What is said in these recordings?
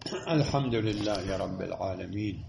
الحمد لله رب العالمين،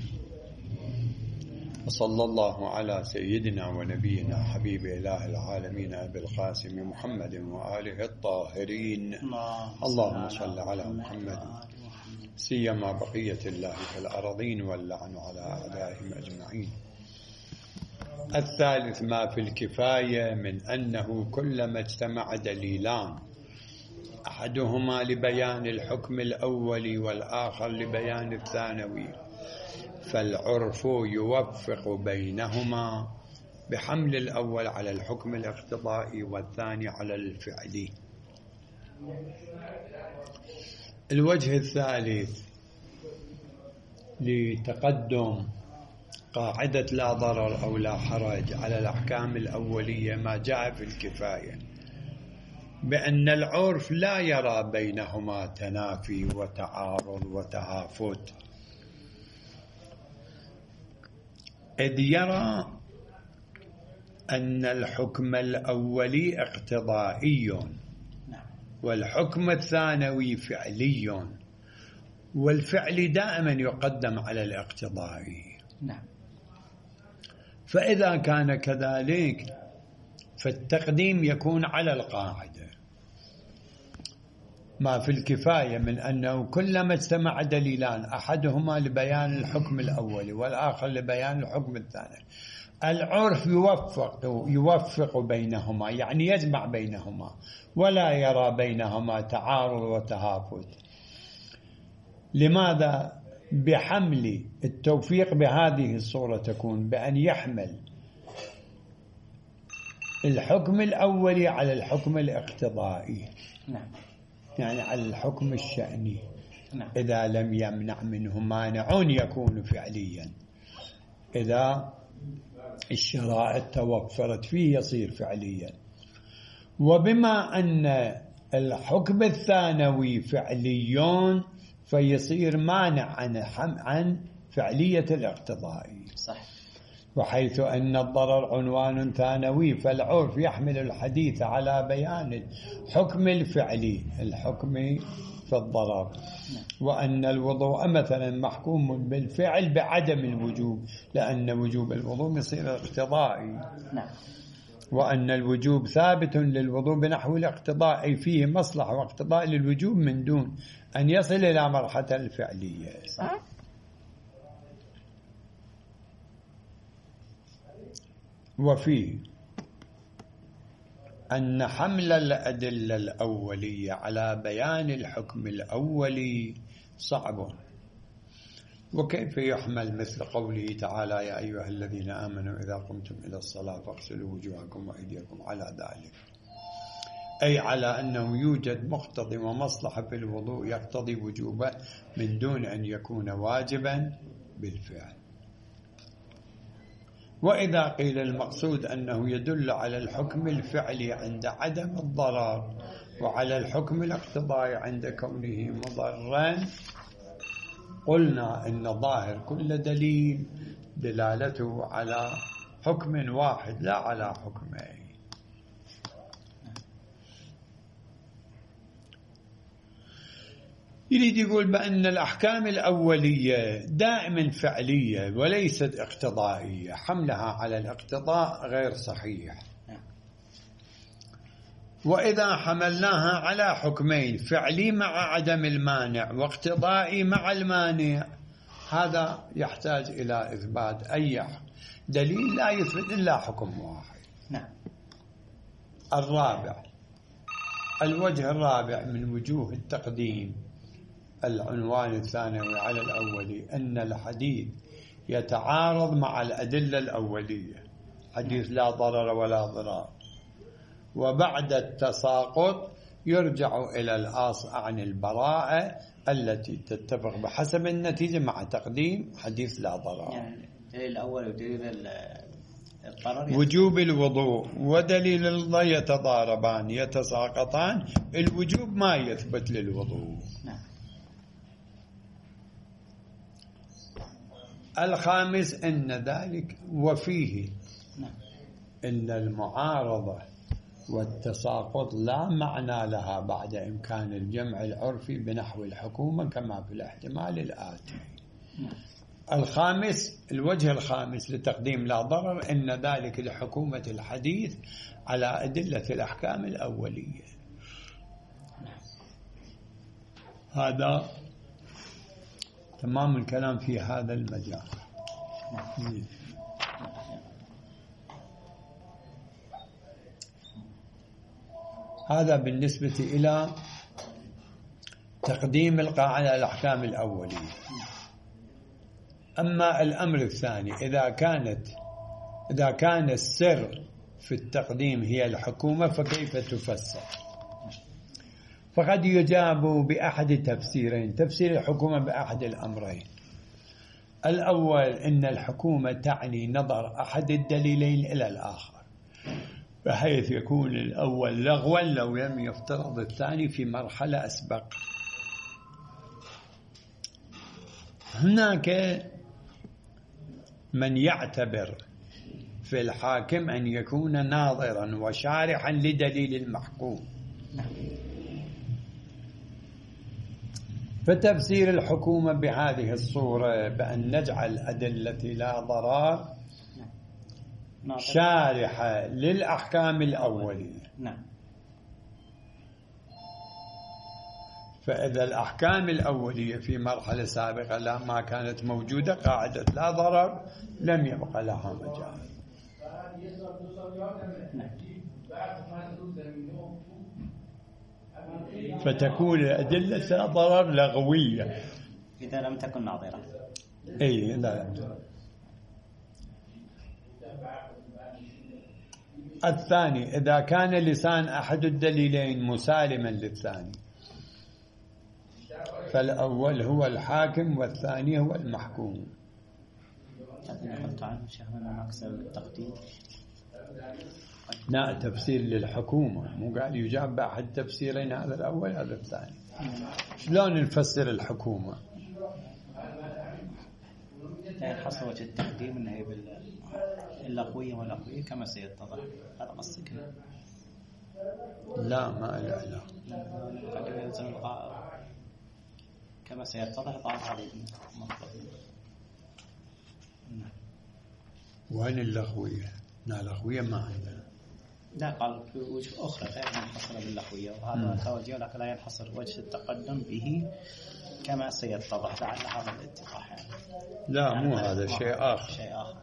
وصلى الله على سيدنا ونبينا حبيب إله العالمين أبي القاسم محمد وآله الطاهرين. اللهم صل على محمد سيما بقية الله في الأرضين واللعن على أعدائهم أجمعين. الثالث ما في الكفاية من أنه كلما اجتمع دليلان أحدهما لبيان الحكم الأول والآخر لبيان الثانوي فالعرف يوفق بينهما بحمل الأول على الحكم الاقتضائي والثاني على الفعلي. الوجه الثالث لتقدم قاعدة لا ضرر أو لا حرج على الأحكام الأولية ما جاء في الكفاية بأن العرف لا يرى بينهما تنافي وتعارض وتهافت، إذ يرى أن الحكم الأولي اقتضائي والحكم الثانوي فعلي، والفعل دائما يقدم على الاقتضائي. فإذا كان كذلك فالتقديم يكون على القاعدة ما في الكفاية من أنه كلما اجتمع دليلان أحدهما لبيان الحكم الأول والآخر لبيان الحكم الثاني العرف يوفق بينهما، يعني يجمع بينهما ولا يرى بينهما تعارض وتهافت. لماذا؟ بحمل التوفيق بهذه الصورة تكون بأن يحمل الحكم الأولي على الحكم الاقتضائي، يعني على الحكم الشأني. إذا لم يمنع منه مانع يكون فعليا، إذا الشرائط توفرت فيه يصير فعليا. وبما أن الحكم الثانوي فعليون فيصير مانع عن فعلية الاقتضائي. صح. وحيث أن الضرر عنوان ثانوي فالعرف يحمل الحديث على بيان الحكم الفعلي، الحكم في الضرر، وأن الوضوء مثلا محكوم بالفعل بعدم الوجوب لأن وجوب الوضوء يصير اقتضائي، وأن الوجوب ثابت للوضوء بنحو الاقتضاء فيه مصلحة واقتضاء للوجوب من دون أن يصل إلى مرحلة الفعلية. وفيه أن حمل الأدلة الأولية على بيان الحكم الأولي صعب. وكيف يحمل مثل قوله تعالى يا أيها الذين آمنوا إذا قمتم إلى الصلاة فاغسلوا وجوهكم وأيديكم على ذلك، أي على أنه يوجد مقتضي ومصلحة في الوضوء يقتضي وجوبه من دون أن يكون واجبا بالفعل. وإذا قيل المقصود أنه يدل على الحكم الفعلي عند عدم الضرر وعلى الحكم الاقتضائي عند كونه مضرا، قلنا إن ظاهر كل دليل دلالته على حكم واحد لا على حكمين. يريد يقول بأن الأحكام الأولية دائما فعلية وليست اقتضائية، حملها على الاقتضاء غير صحيح. وإذا حملناها على حكمين فعلي مع عدم المانع واقتضائي مع المانع، هذا يحتاج إلى إثبات أي دليل لا يثبت إلا حكم واحد. الرابع، الوجه الرابع من وجوه التقديم العنوان الثانوي على الأولي أن الحديث يتعارض مع الأدلة الأولية، حديث لا ضرر ولا ضرار، وبعد التساقط يرجع إلى الأصل عن البراءة التي تتفق بحسب النتيجة مع تقديم حديث لا ضرر. يعني الدليل الأول ودليل الضرر وجوب الوضوء ودليل الله يتضاربان يتساقطان، الوجوب ما يثبت للوضوء. الخامس أن ذلك وفيه أن المعارضة والتساقط لا معنى لها بعد إمكان الجمع العرفي بنحو الحكومة كما في الاحتمال الآتي. الوجه الخامس لتقديم لا ضرر إن ذلك لحكومة الحديث على أدلة الأحكام الأولية. هذا تمام الكلام في هذا المجال. هذا بالنسبة إلى تقديم القاعدة على الأحكام الأولية. أما الأمر الثاني، إذا كان السر في التقديم هي الحكومة فكيف تفسر؟ فقد يجاب بأحد تفسيرين. تفسير الحكومة بأحد الأمرين: الأول أن الحكومة تعني نظر أحد الدليلين إلى الآخر، بحيث يكون الأول لغوا لو لم يفترض الثاني في مرحلة أسبق. هناك من يعتبر في الحاكم أن يكون ناظرا وشارحا لدليل المحكوم، فتفسير الحكومة بهذه الصورة بأن نجعل أدلة لا ضرر شارحة للأحكام الأولية. فإذا الأحكام الأولية في مرحلة سابقة لما كانت موجودة قاعدة لا ضرر لم يبقى لها مجال. فتكون الأدلة لا ضرر لغوية إذا لم تكن ناظرة. أي لا. الثاني، إذا كان لسان أحد الدليلين مسالما للثاني فالأول هو الحاكم والثاني هو المحكوم. قلت عنه شيخنا مكسب التقديم. لا، تفسير للحكومة، مو قال يجاب بأحد تفسيرين، هذا الأول هذا الثاني. شلون نفسر الحكومة؟ لا يحصل وجه التقديم أنه اللغوية واللغوية كما سيتضح. هذا قصدك؟ لا، ما لا. قد يلزم كما سيتضح ضعف هذه المنطقة. وين اللغوية؟ لا، لغوية ما عندنا. لا، قال في وجه أخرى غير منحصرة باللغوية، وهذا توجيه لكن لا ينحصر وجه التقدم به كما سيتضح. لعل هذا الاتضاح يعني. لا، مو هذا شيء آخر. شيء آخر.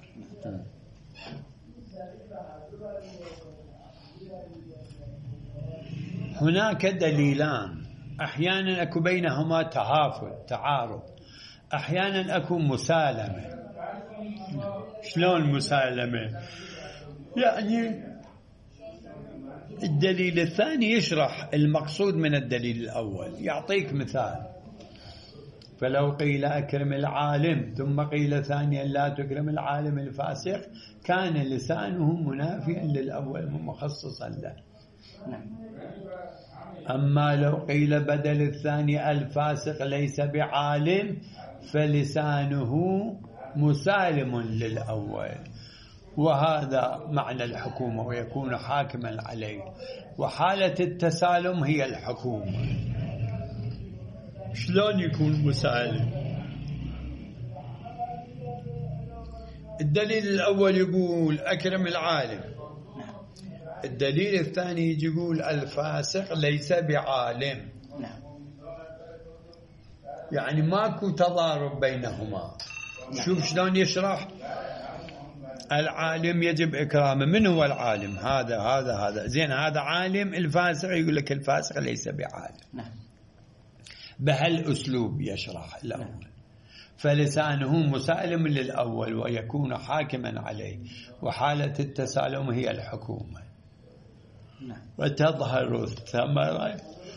هناك دليلان أحيانا أكو بينهما تعارض، أحيانا أكو مسالمة. شلون مسالمة؟ يعني الدليل الثاني يشرح المقصود من الدليل الأول. يعطيك مثال: فلو قيل أكرم العالم ثم قيل ثانيا لا تكرم العالم الفاسق كان لسانه منافيا للأول مخصصا له. أما لو قيل بدل الثاني الفاسق ليس بعالم فلسانه مسالم للأول. وهذا معنى الحكومة، ويكون حاكما عليه، وحالة التسالم هي الحكومة. شلون يكون مسالم؟ الدليل الأول يقول أكرم العالم، الدليل الثاني يقول الفاسق ليس بعالم. يعني ماكو تضارب بينهما. شوف شلون يشرح: العالم يجب إكرامه. من هو العالم؟ هذا زين، هذا عالم. الفاسق يقول لك الفاسق ليس بعالم. بهالأسلوب يشرح الأول. فلسانه مسالم للأول ويكون حاكما عليه، وحالة التسالم هي الحكومة. وتظهر الثمرة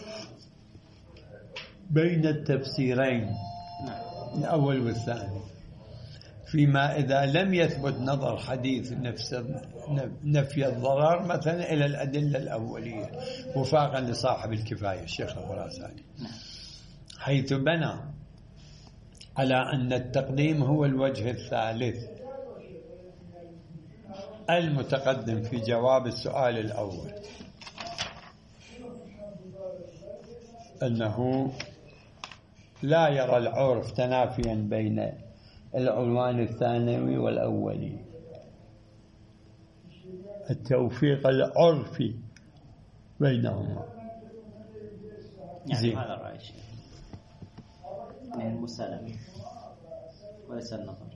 بين التفسيرين الأول والثاني، فيما إذا لم يثبت نظر حديث نفي الضرر مثلا إلى الأدلة الأولية وفاقا لصاحب الكفاية الشيخ الخراساني، حيث بنى على أن التقديم هو الوجه الثالث المتقدم في جواب السؤال الأول. أنه لا يرى العرف تنافيا بين العنوان الثانوي والأولي، التوفيق العرفي بينهما. يعني هذا الرأي الشيخ من المسالمة وليس النظر،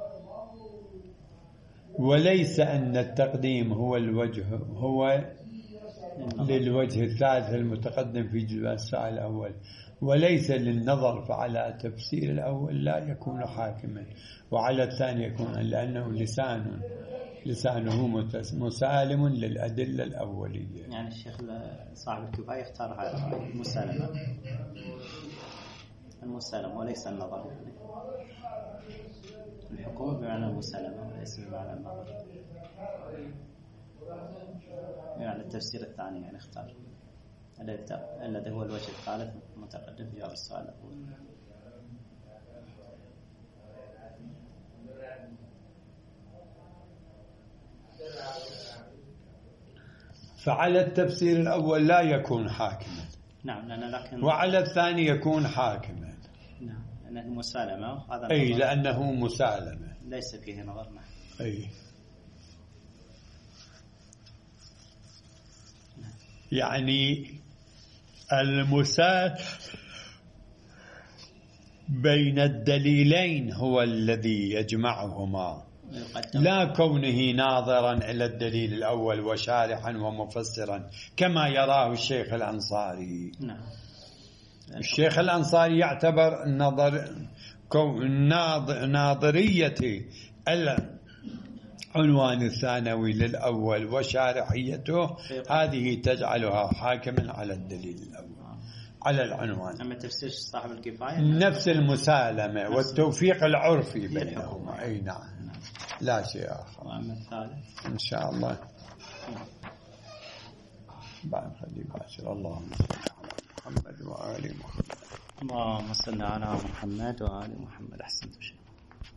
وليس أن التقديم هو الوجه، هو للوجه الثالث المتقدم في جزء السؤال الأول، وليس للنظر، فعلى تفسير الأول لا يكون حاكما، وعلى الثاني يكون، لأنه لسانه مسالم للأدلة الأولية. يعني الشيخ صاحب الكفاية اختار هذا المسالمة وليس النظر، يعني الحكم بمعنى المسالمة وليس بمعنى النظر، يعني التفسير الثاني يعني اختار الذي هو الوجه الثالث متقدم في جواب السؤال الأول. فعلى التفسير الأول لا يكون حاكما، نعم، لكن وعلى الثاني يكون حاكما، نعم، لأنه مسالمة، هذا أي لأنه مسالمة ليس فيه نظر. نعم. أي يعني المساء بين الدليلين هو الذي يجمعهما، لا كونه ناظرا إلى الدليل الأول وشارحا ومفسرا كما يراه الشيخ الأنصاري. نعم. الشيخ الأنصاري يعتبر ناظرية العنوان الثانوي للأول وشارحيته هذه تجعلها حاكما على الدليل الأول على العنوان. أما تفسير صاحب الكفاية نفس المسالمة والتوفيق العرفي بينهما. أي نعم، لا شيء آخر. وأما الثالث إن شاء الله بعد خلي باشر. اللهم صل على محمد وآل محمد. اللهم صل على محمد وآل محمد. أحسنت.